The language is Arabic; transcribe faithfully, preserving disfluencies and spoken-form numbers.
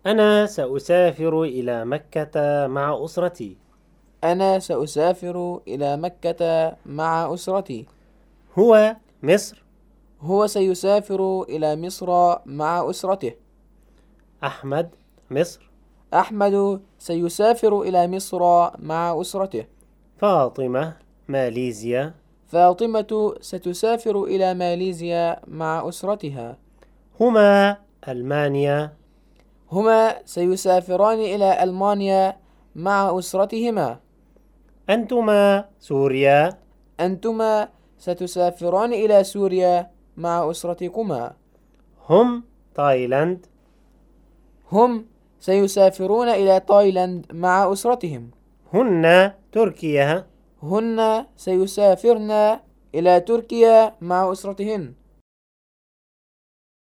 أنا سأسافر إلى مكة مع أسرتي. أنا سأسافر إلى مكة مع أسرتي. هو مصر. هو سيسافر إلى مصر مع أسرته. أحمد مصر. أحمد سيسافر إلى مصر مع أسرته. فاطمة ماليزيا. فاطمة ستسافر إلى ماليزيا مع أسرتها. هما ألمانيا. هما سيسافران إلى ألمانيا مع أسرتهما. أنتما سوريا. أنتما ستسافران إلى سوريا مع أسرتكما. هم تايلاند. هم سيسافرون إلى تايلاند مع أسرتهم. هن تركيا. هن سيسافرن إلى تركيا مع أسرتهن.